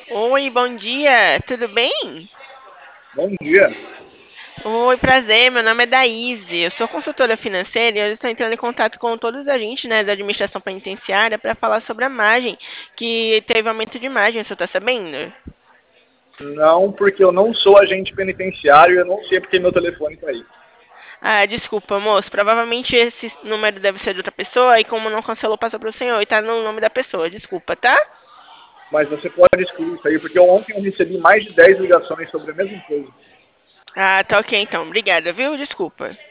Oi, bom dia, tudo bem? Bom dia. Oi, prazer, meu nome é Daíse, eu sou consultora financeira e eu estou entrando em contato com todos os agentes, né, da administração penitenciária para falar sobre a margem, que teve aumento de margem, você está sabendo? Não, porque eu não sou agente penitenciário e eu não sei porque meu telefone está aí. Ah, desculpa, moço, provavelmente esse número deve ser de outra pessoa e como não cancelou, passou para o senhor e tá no nome da pessoa, desculpa, tá? Mas você pode excluir isso aí, porque ontem eu recebi mais de 10 ligações sobre a mesma coisa. Ah, tá ok então, obrigada, viu? Desculpa.